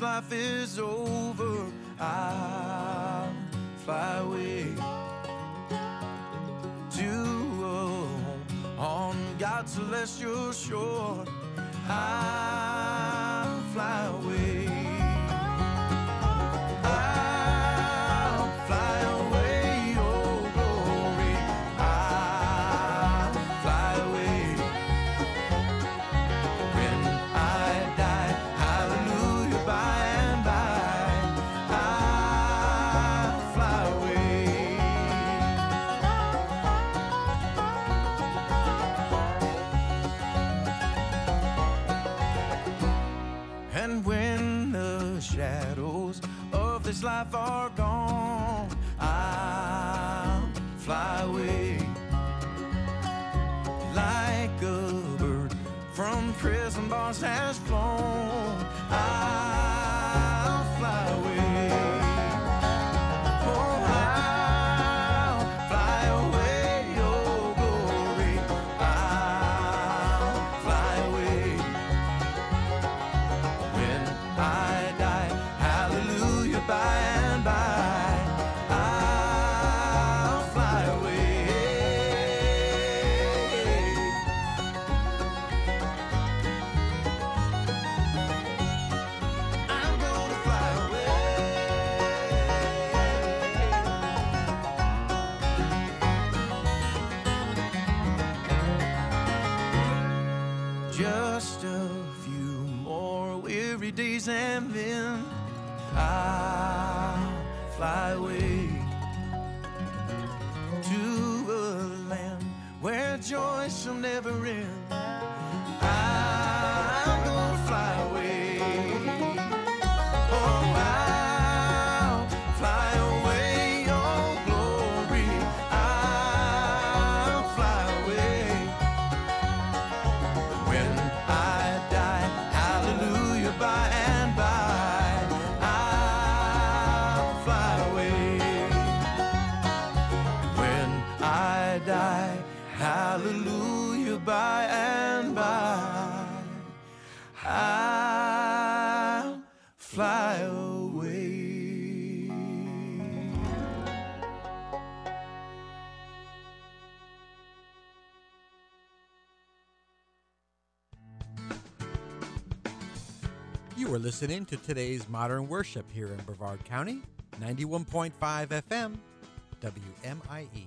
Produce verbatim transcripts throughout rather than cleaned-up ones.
this life is over, I'll fly away to a home on God's celestial shore. I'll fly away. I'll fly away, oh glory. I'll fly away. When I die, hallelujah, by and by, I'll fly away. And when the shadows of this life are gone, I'll fly away like a bird from prison bars has flown. I'll fly away. Oh, I'll fly away, oh glory. I'll fly away. When I die, hallelujah, by and by, I'll fly away. I'm gonna fly away. Just a few more weary days and then I'll fly away to a land where joy shall never end. I'm gonna fly away. Oh, I'll fly away, oh glory. I'll fly away. When I die, hallelujah, by and by, I'll fly away. When I die, hallelujah, by and by, I'll fly away. You are listening to today's Modern Worship here in Brevard County, ninety-one point five F M, W M I E.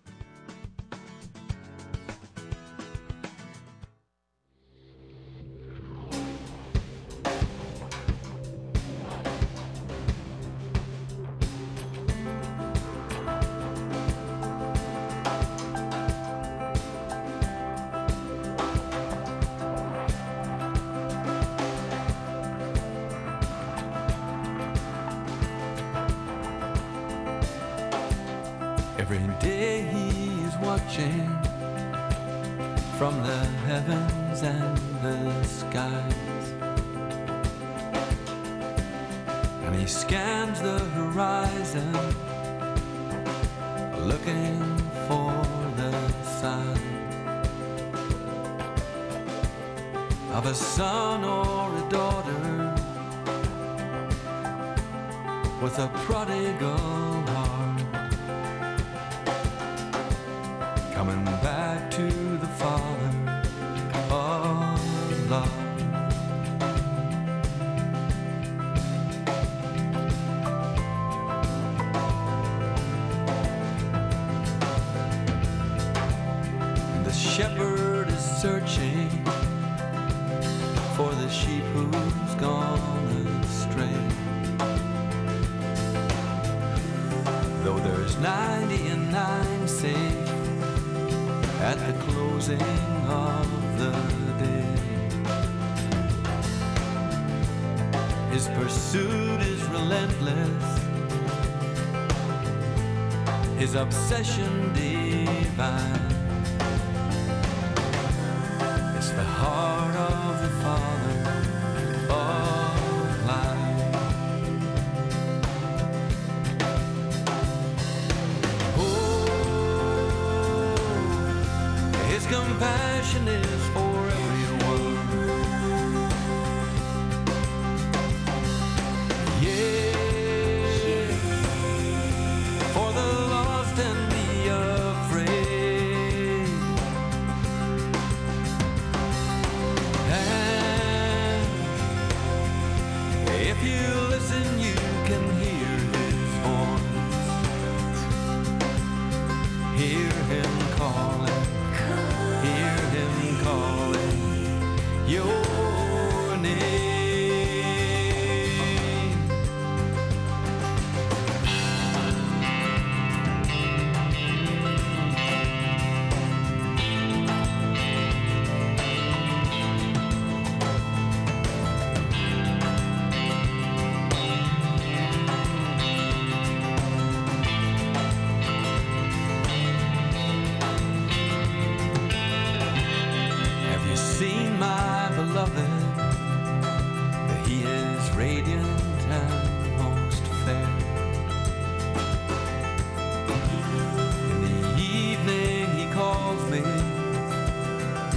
Every day he is watching from the heavens and the skies, and he scans the horizon looking for the sign of a son or a daughter with a prodigal heart, coming back to the Father of love. The shepherd is searching for the sheep who's gone astray. Though there's ninety and nine safe at the closing of the day, his pursuit is relentless, his obsession divine. It's the heart of the Father of life. Oh, his compassion is for everyone.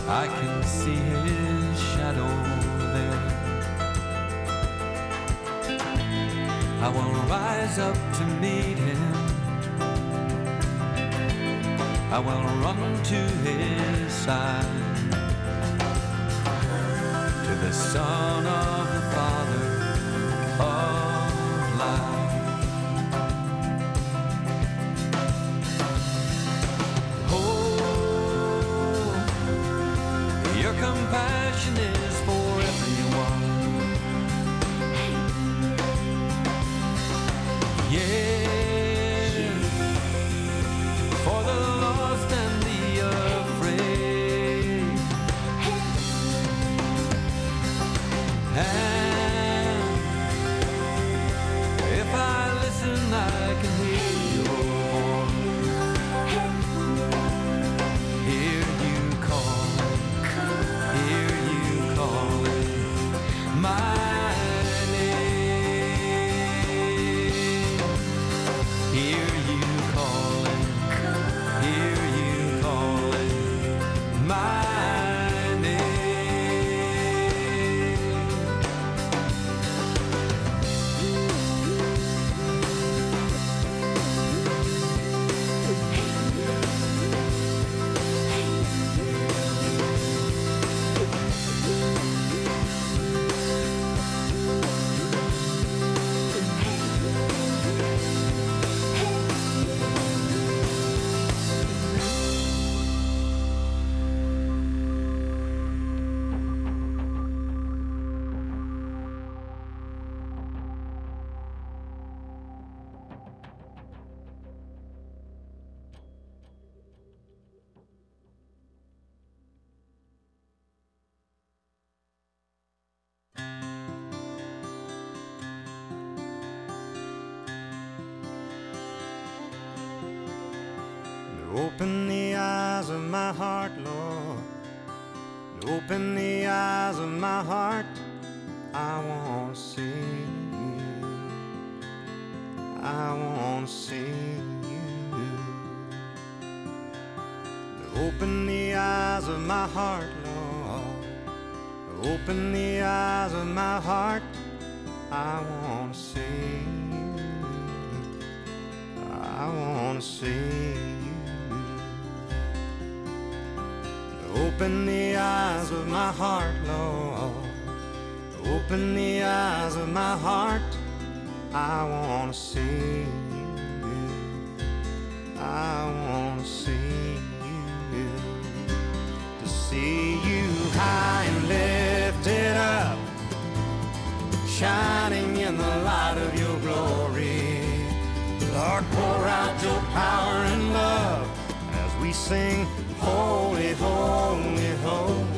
I can see his shadow there. I will rise up to meet him. I will run to his side, to the Son of the Father of light. Oh, your compassion is for everyone. Yeah, for the lost and the afraid. And if I listen, I can hear your voice. Hear you calling, hear you calling my name. Hear you calling, hear you calling my name. Open the eyes of my heart, Lord. Open the eyes of my heart. I want to see you. I want to see you. Open the eyes of my heart, Lord. Open the eyes of my heart. I want to see you. I want to see you. Open the eyes of my heart, Lord. Open the eyes of my heart. I want to see you. I want to see you. To see you high and lifted up, shining in the light of your glory. Lord, pour out your power and love as we sing, holy, holy, holy.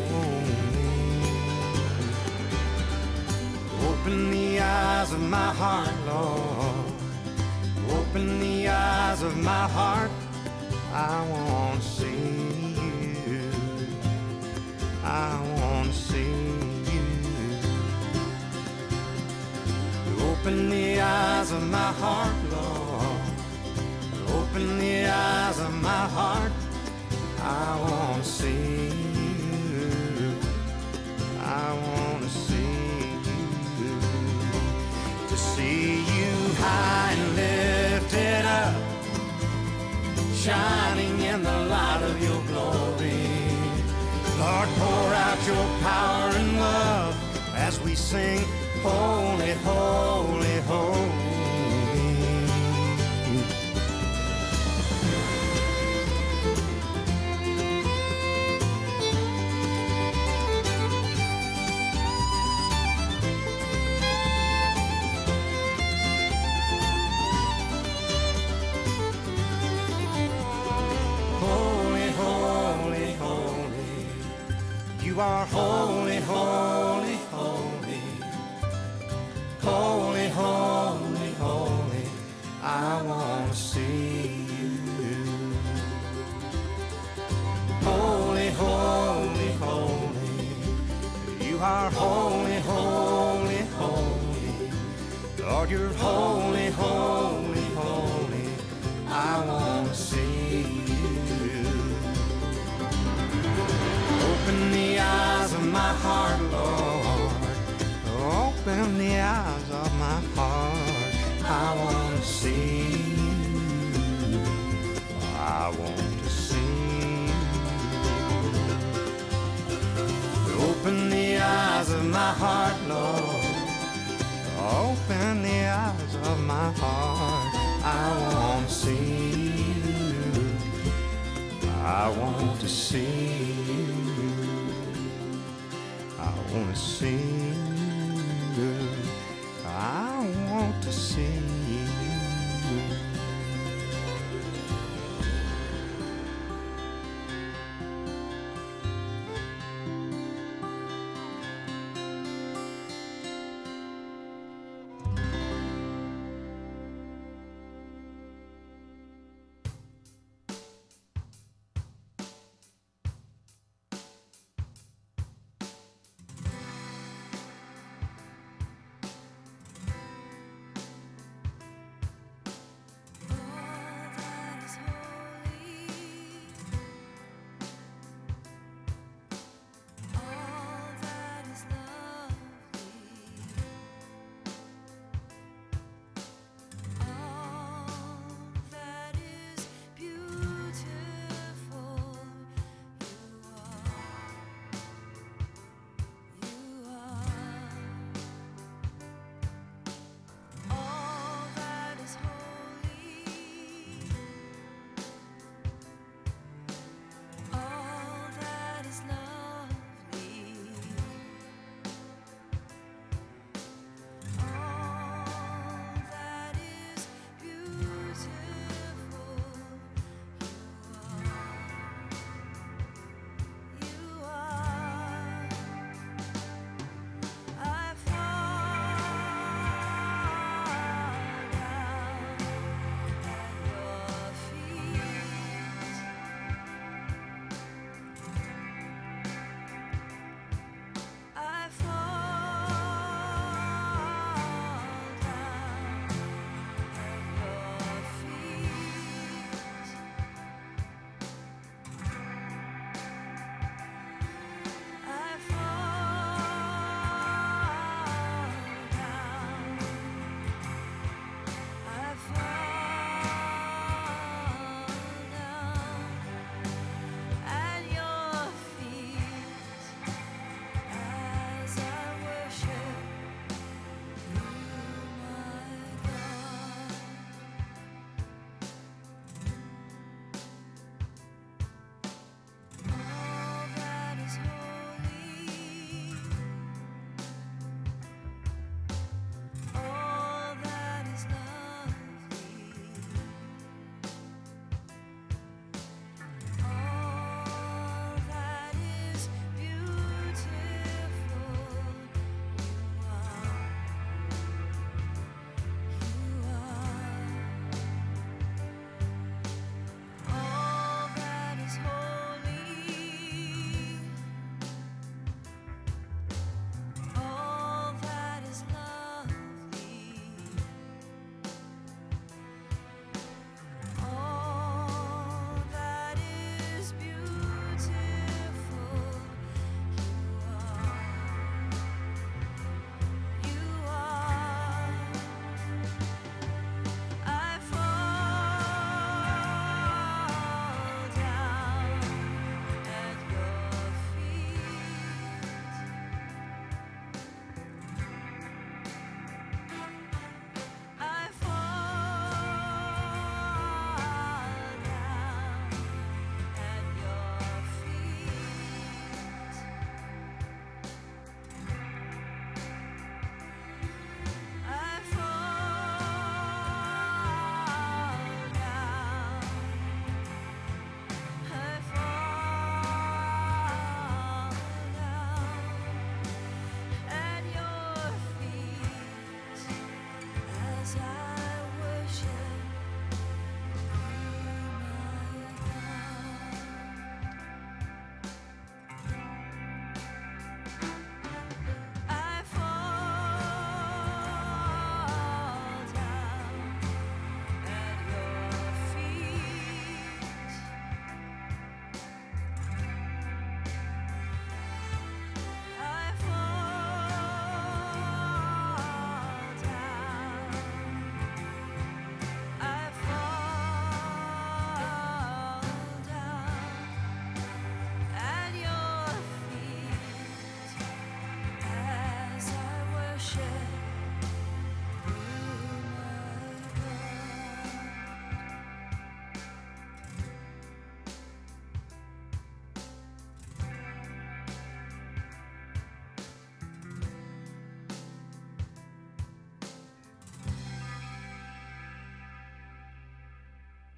Open the eyes of my heart, Lord. Open the eyes of my heart. I want to see you. I want to see you. Open the eyes of my heart, Lord. Open the eyes of my heart. I want to see you. I want to see you. To see you high and lifted up, shining in the light of your glory. Lord, pour out your power and love as we sing, holy, holy, holy. You are holy, holy, holy. Holy, holy, holy. I want to see you. Holy, holy, holy. You are holy, holy, holy. Lord, you're holy, holy, holy. I want to see you. Open heart, Lord. Open the eyes of my heart. I want to see you. I want to see you. Open the eyes of my heart, Lord. Open the eyes of my heart. I want to see you. I want to see you. I want to see you. I want to see you.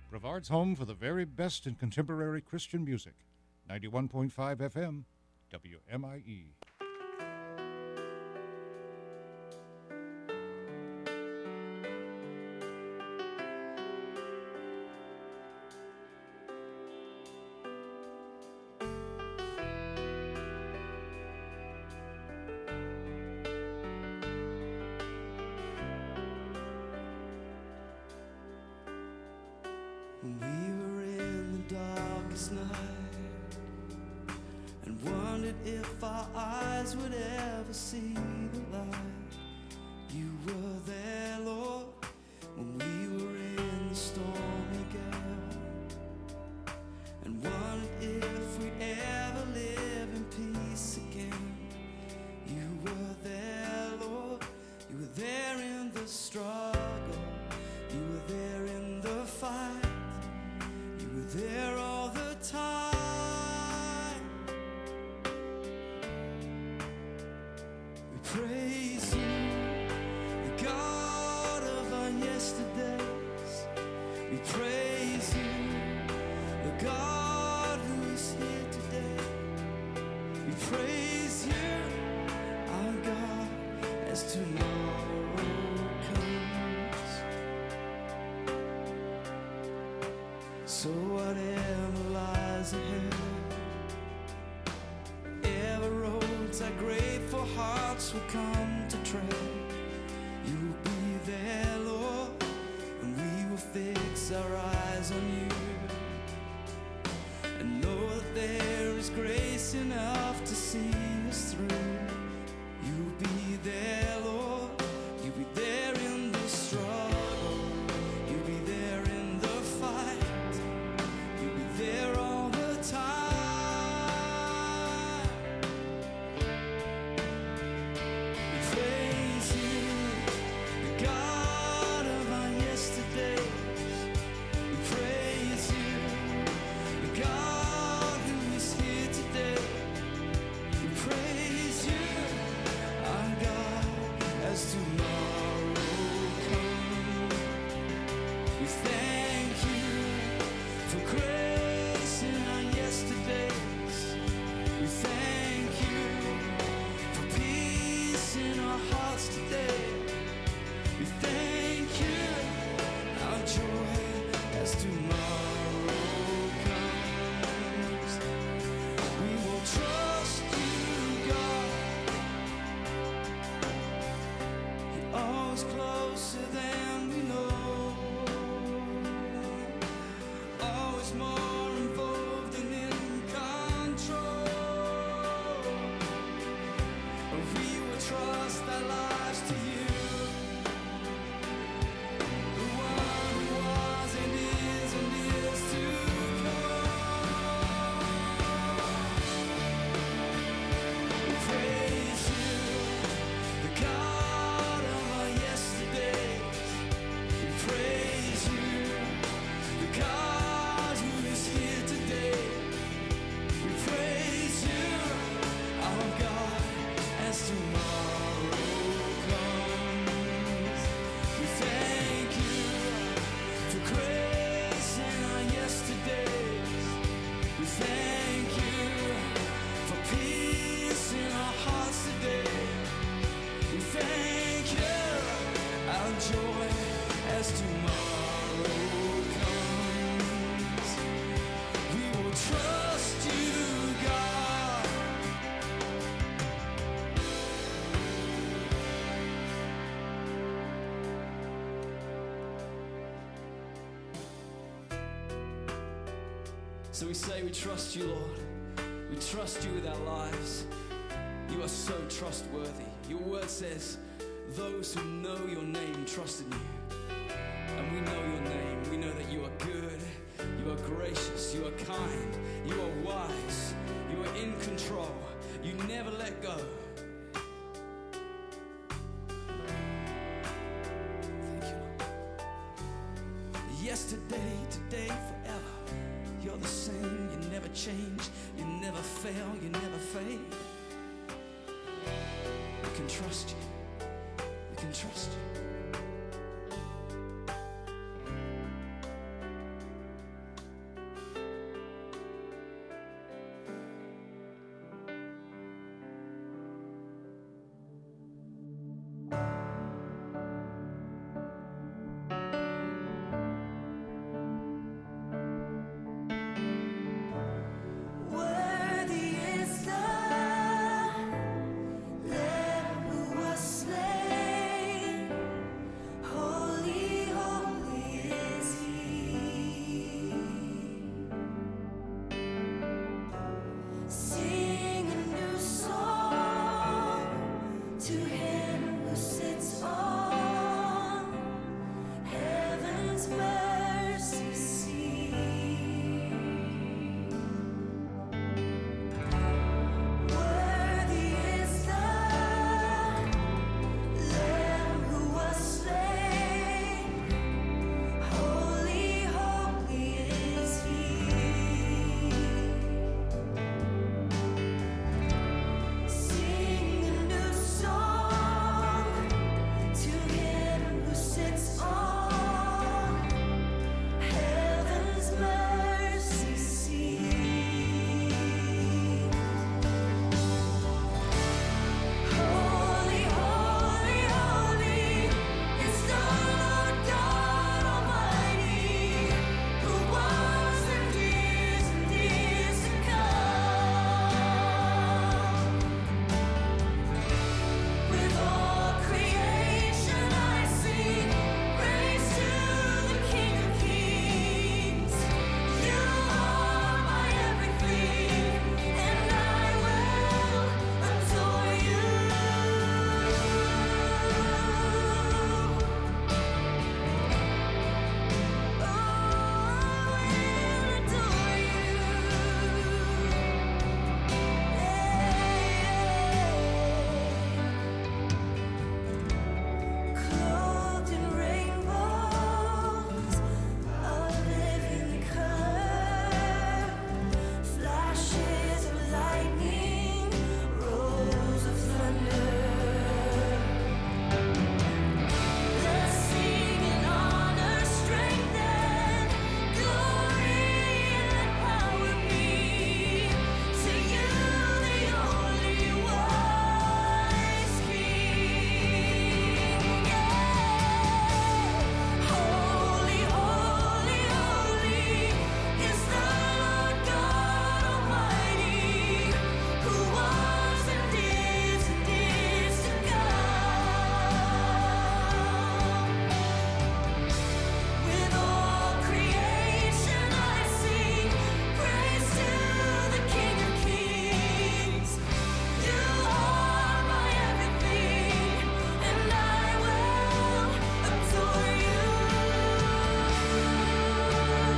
Brevard's home for the very best in contemporary Christian music. ninety-one point five F M, W M I E. When we were in the darkest night and wondered if our eyes would ever see the light, you were there, Lord, when we were in the stormy gale and wondered if we'd ever live in peace again. You were there, Lord, you were there in the struggle, you were there in the fight. You were there all the time. We praise you, the God of our yesterdays. We praise you, the God who is here today. We praise you, our God, as tomorrow comes. So whatever lies ahead, ever roads our grateful hearts will come to tread, you'll be there, Lord, and we will fix our eyes on you and know that there is grace enough to see us through. You'll be there, Lord, you'll be there in the struggle, you'll be there in the fight. There all the time. We praise you, the God of our yesterdays. We praise you, the God who is here today. We praise you, our God, as tomorrow comes. We thank you for grace. Yesterdays, we thank you for peace in our hearts today. We thank you, our joy as tomorrow comes. We will trust you, God. You're always closer than we know, always more involved and in trust our lives to you, the one who was and is and is to come. We praise you, the God of our yesterdays. We praise you, the God who is here today. We praise you, our God, as tomorrow. As tomorrow comes, we will trust you, God. So we say we trust you, Lord. We trust you with our lives. You are so trustworthy. Your word says, those who know your name trust in you. And we know your name. We know that you are good, you are gracious, you are kind, you are wise, you are in control. You never let go. Thank you, Lord. Yesterday, today, forever. You're the same. You never change. You never fail. You never fade. We can trust you. We can trust you.